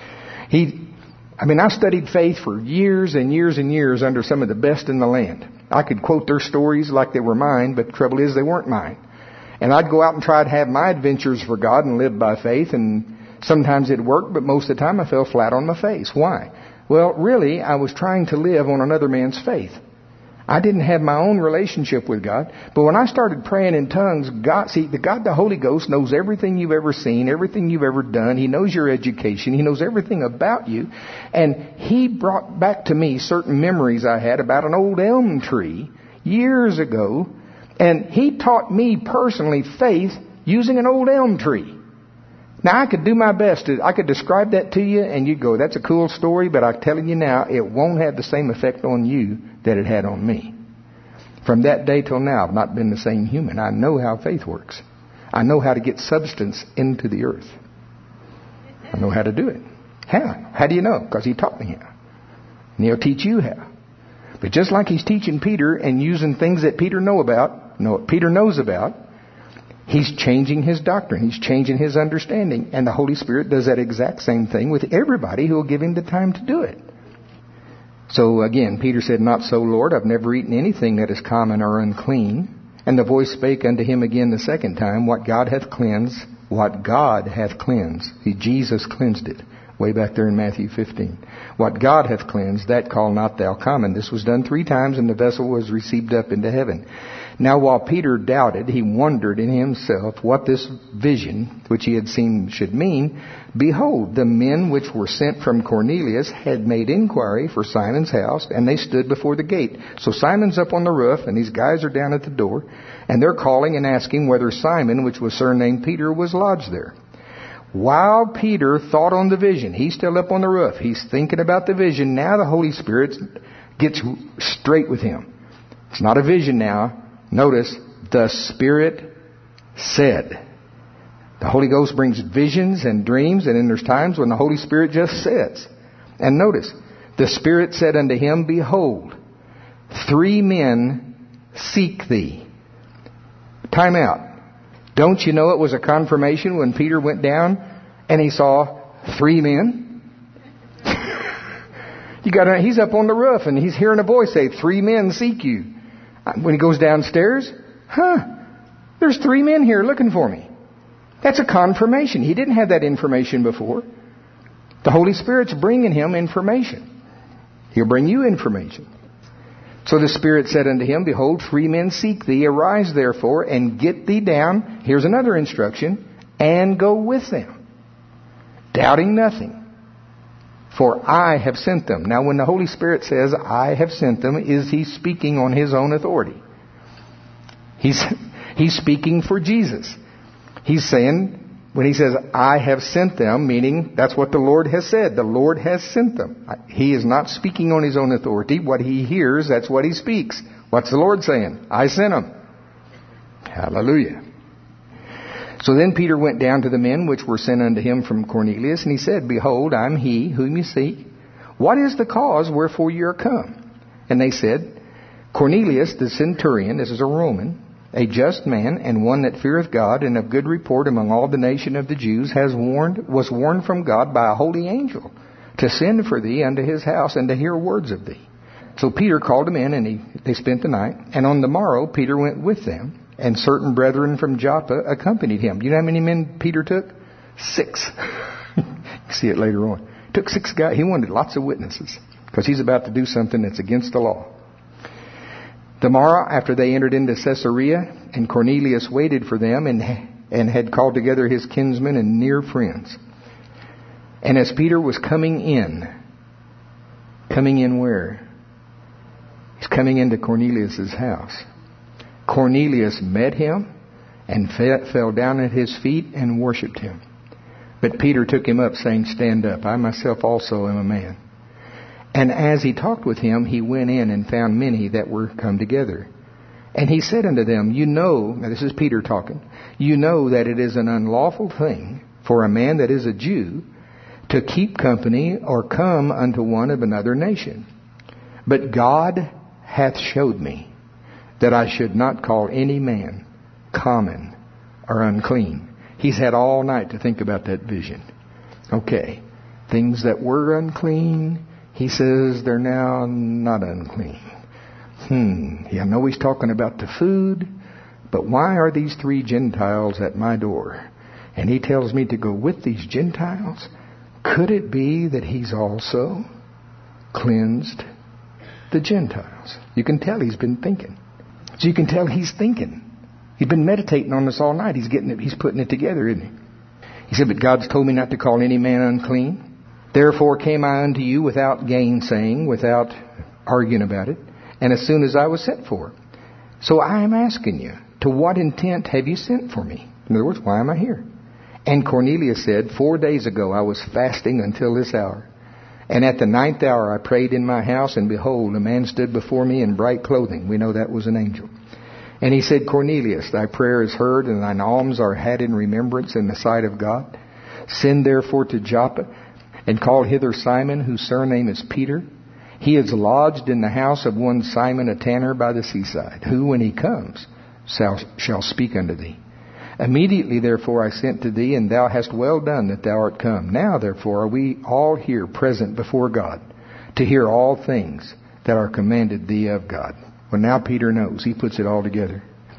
He, I mean, I studied faith for years and years and years under some of the best in the land. I could quote their stories like they were mine, but the trouble is they weren't mine. And I'd go out and try to have my adventures for God and live by faith, and sometimes it worked, but most of the time I fell flat on my face. Why? Well, really, I was trying to live on another man's faith. I didn't have my own relationship with God. But when I started praying in tongues, God, see, the God, the Holy Ghost, knows everything you've ever seen, everything you've ever done. He knows your education. He knows everything about you. And He brought back to me certain memories I had about an old elm tree years ago. And He taught me personally faith using an old elm tree. Now, I could do my best. To, I could describe that to you, and you'd go, that's a cool story, but I'm telling you now, it won't have the same effect on you that it had on me. From that day till now, I've not been the same human. I know how faith works. I know how to get substance into the earth. I know how to do it. How? How do you know? Because He taught me how. And He'll teach you how. But just like He's teaching Peter and using things that Peter know about, know what Peter knows about, He's changing his doctrine. He's changing his understanding. And the Holy Spirit does that exact same thing with everybody who will give Him the time to do it. So again, Peter said, not so, Lord. I've never eaten anything that is common or unclean. And the voice spake unto him again the second time, What God hath cleansed, what God hath cleansed. See, Jesus cleansed it. Way back there in Matthew fifteen. What God hath cleansed, that call not thou common. This was done three times, and the vessel was received up into heaven. Now while Peter doubted, he wondered in himself what this vision, which he had seen, should mean. Behold, the men which were sent from Cornelius had made inquiry for Simon's house, and they stood before the gate. So Simon's up on the roof, and these guys are down at the door, and they're calling and asking whether Simon, which was surnamed Peter, was lodged there. While Peter thought on the vision, he's still up on the roof. He's thinking about the vision. Now the Holy Spirit gets straight with him. It's not a vision now. Notice, the Spirit said. The Holy Ghost brings visions and dreams, and then there's times when the Holy Spirit just says. And notice, the Spirit said unto him, Behold, three men seek thee. Time out. Don't you know it was a confirmation when Peter went down and he saw three men? you got he's up on the roof and he's hearing a voice say, Three men seek you. When he goes downstairs, huh, there's three men here looking for me. That's a confirmation. He didn't have that information before. The Holy Spirit's bringing him information. He'll bring you information. So the Spirit said unto him, Behold, three men seek thee. Arise therefore and get thee down. Here's another instruction. And go with them, doubting nothing. For I have sent them. Now when the Holy Spirit says, I have sent them, is He speaking on His own authority? He's, he's speaking for Jesus. He's saying, when He says, I have sent them, meaning that's what the Lord has said. The Lord has sent them. He is not speaking on His own authority. What He hears, that's what He speaks. What's the Lord saying? I sent them. Hallelujah. So then Peter went down to the men which were sent unto him from Cornelius, and he said, Behold, I am he whom you seek. What is the cause wherefore you are come? And they said, Cornelius the centurion, this is a Roman, a just man, and one that feareth God, and of good report among all the nation of the Jews, has warned, was warned from God by a holy angel to send for thee unto his house, and to hear words of thee. So Peter called them in, and he, they spent the night. And on the morrow Peter went with them, and certain brethren from Joppa accompanied him. Do you know how many men Peter took? Six. You see it later on. Took six guys. He wanted lots of witnesses, because he's about to do something that's against the law. The morrow after they entered into Caesarea, and Cornelius waited for them, and, and had called together his kinsmen and near friends. And as Peter was coming in, coming in where? He's coming into Cornelius' house. Cornelius met him and fell down at his feet and worshipped him. But Peter took him up, saying, Stand up, I myself also am a man. And as he talked with him, he went in and found many that were come together. And he said unto them, You know, now this is Peter talking, you know that it is an unlawful thing for a man that is a Jew to keep company or come unto one of another nation. But God hath showed me that I should not call any man common or unclean. He's had all night to think about that vision. Okay, things that were unclean, he says they're now not unclean. Hmm, yeah, I know he's talking about the food, but why are these three Gentiles at my door? And he tells me to go with these Gentiles? Could it be that he's also cleansed the Gentiles? You can tell he's been thinking. So you can tell he's thinking. He's been meditating on this all night. He's getting it, he's putting it together, isn't he? He said, But God's told me not to call any man unclean. Therefore came I unto you without gainsaying, without arguing about it, and as soon as I was sent for. So I am asking you, to what intent have you sent for me? In other words, why am I here? And Cornelius said, Four days ago I was fasting until this hour. And at the ninth hour I prayed in my house, and behold, a man stood before me in bright clothing. We know that was an angel. And he said, Cornelius, thy prayer is heard, and thine alms are had in remembrance in the sight of God. Send therefore to Joppa, and call hither Simon, whose surname is Peter. He is lodged in the house of one Simon, a tanner by the seaside, who, when he comes, shall, shall speak unto thee. Immediately, therefore, I sent to thee, and thou hast well done that thou art come. Now, therefore, are we all here present before God, to hear all things that are commanded thee of God. Well, now Peter knows. He puts it all together.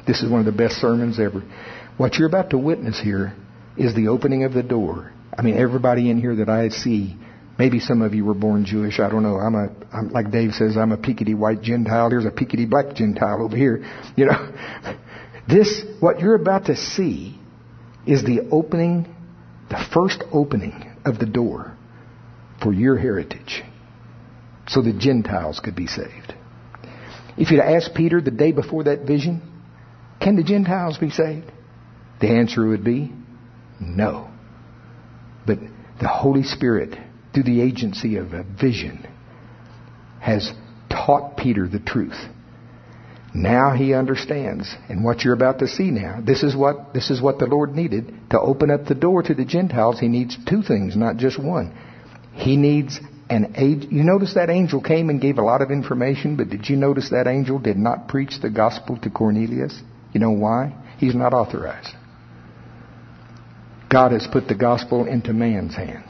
This is one of the best sermons ever. What you're about to witness here is the opening of the door. I mean, everybody in here that I see, maybe some of you were born Jewish. I don't know. I'm a, I'm, like Dave says, I'm a peakedy white Gentile. Here's a peakedy black Gentile over here. You know, this, what you're about to see is the opening, the first opening of the door for your heritage so the Gentiles could be saved. If you'd asked Peter the day before that vision, can the Gentiles be saved? The answer would be no. But the Holy Spirit, through the agency of a vision, has taught Peter the truth. Now he understands. And what you're about to see now, this is what this is what the Lord needed to open up the door to the Gentiles. He needs two things, not just one. He needs an angel. You notice that angel came and gave a lot of information, but did you notice that angel did not preach the gospel to Cornelius? You know why? He's not authorized. God has put the gospel into man's hand.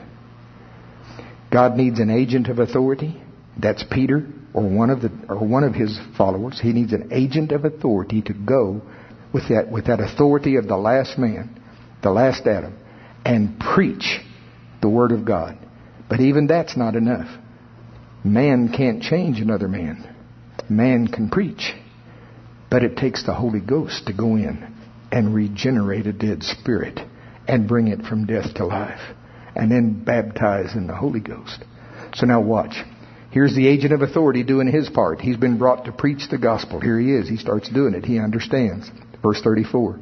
God needs an agent of authority. That's Peter, or one of the or one of his followers. He needs an agent of authority to go with that with that authority of the last man, the last Adam, and preach the word of God. But even that's not enough. Man can't change another man. Man can preach. But it takes the Holy Ghost to go in and regenerate a dead spirit and bring it from death to life. And then baptize in the Holy Ghost. So now watch. Here's the agent of authority doing his part. He's been brought to preach the gospel. Here he is. He starts doing it. He understands. Verse thirty-four.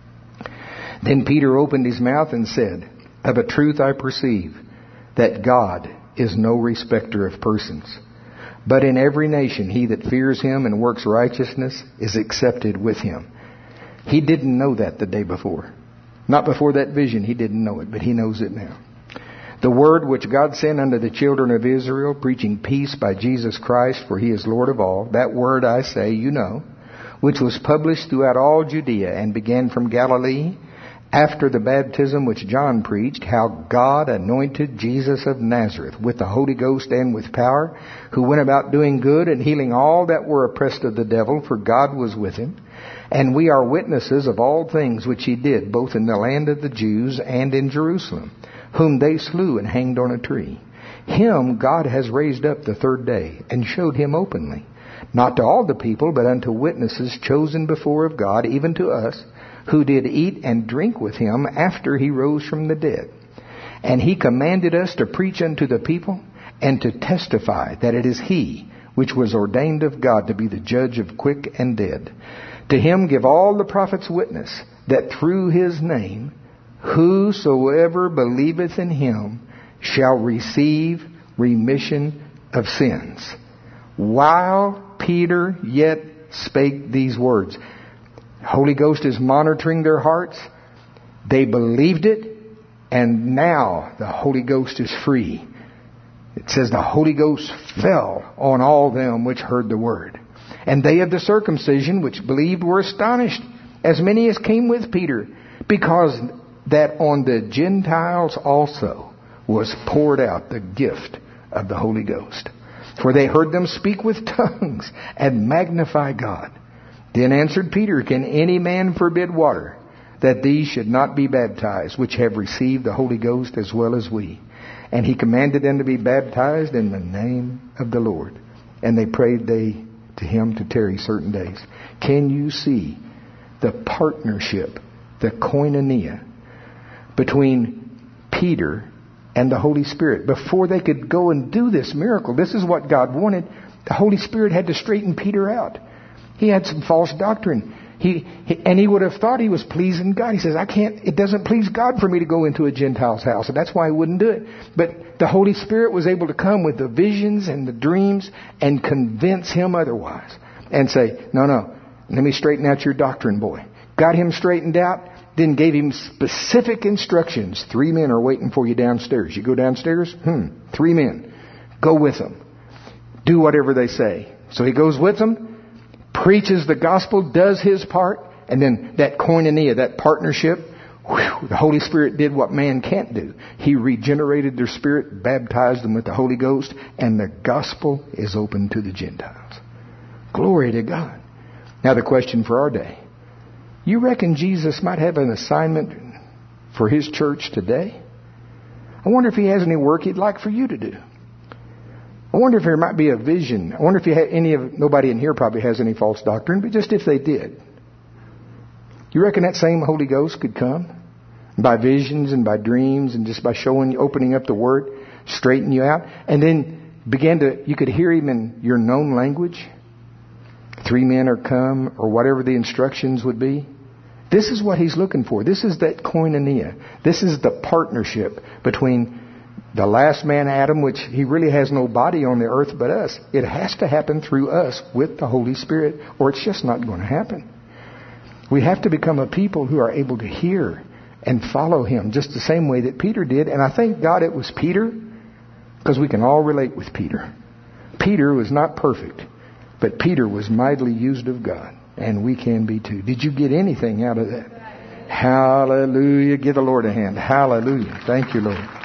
Then Peter opened his mouth and said, "Of a truth I perceive that God is no respecter of persons. But in every nation he that fears him and works righteousness is accepted with him." He didn't know that the day before. Not before that vision. He didn't know it, but he knows it now. "The word which God sent unto the children of Israel, preaching peace by Jesus Christ, for he is Lord of all. That word I say, you know, which was published throughout all Judea and began from Galilee, after the baptism which John preached, how God anointed Jesus of Nazareth with the Holy Ghost and with power, who went about doing good and healing all that were oppressed of the devil, for God was with him. And we are witnesses of all things which he did, both in the land of the Jews and in Jerusalem, whom they slew and hanged on a tree. Him God has raised up the third day, and showed him openly, not to all the people, but unto witnesses chosen before of God, even to us, who did eat and drink with him after he rose from the dead. And he commanded us to preach unto the people, and to testify that it is he which was ordained of God to be the judge of quick and dead. To him give all the prophets witness, that through his name whosoever believeth in him shall receive remission of sins. While Peter yet spake these words, Holy Ghost is monitoring their hearts. They believed it, and now the Holy Ghost is free. It says the Holy Ghost fell on all them which heard the word. And they of the circumcision which believed were astonished, as many as came with Peter, because that on the Gentiles also was poured out the gift of the Holy Ghost. For they heard them speak with tongues and magnify God. Then answered Peter, Can any man forbid water, that these should not be baptized, which have received the Holy Ghost as well as we? And he commanded them to be baptized in the name of the Lord. And they prayed they to him to tarry certain days. Can you see the partnership, the koinonia, between Peter and the Holy Spirit? Before they could go and do this miracle, this is what God wanted. The Holy Spirit had to straighten Peter out. He had some false doctrine. He, he and he would have thought he was pleasing God. He says, I can't, it doesn't please God for me to go into a Gentile's house. And that's why he wouldn't do it. But the Holy Spirit was able to come with the visions and the dreams and convince him otherwise. And say, no, no, let me straighten out your doctrine, boy. Got him straightened out, then gave him specific instructions. Three men are waiting for you downstairs. You go downstairs? Hmm, three men. Go with them. Do whatever they say. So he goes with them, preaches the gospel, does his part, and then that koinonia, that partnership, whew, the Holy Spirit did what man can't do. He regenerated their spirit, baptized them with the Holy Ghost, and the gospel is open to the Gentiles. Glory to God. Now the question for our day, You reckon Jesus might have an assignment for His church today? I wonder if He has any work He'd like for you to do. I wonder if there might be a vision. I wonder if you had any of, nobody in here probably has any false doctrine, but just if they did. You reckon that same Holy Ghost could come? By visions and by dreams and just by showing you, opening up the Word, straighten you out. And then begin to, you could hear Him in your known language. Three men are come, or whatever the instructions would be. This is what He's looking for. This is that koinonia. This is the partnership between the last man, Adam, which he really has no body on the earth but us. It has to happen through us with the Holy Spirit, or it's just not going to happen. We have to become a people who are able to hear and follow Him just the same way that Peter did. And I thank God it was Peter, because we can all relate with Peter. Peter was not perfect, but Peter was mightily used of God. And we can be too. Did you get anything out of that? Hallelujah. Give the Lord a hand. Hallelujah. Thank you, Lord.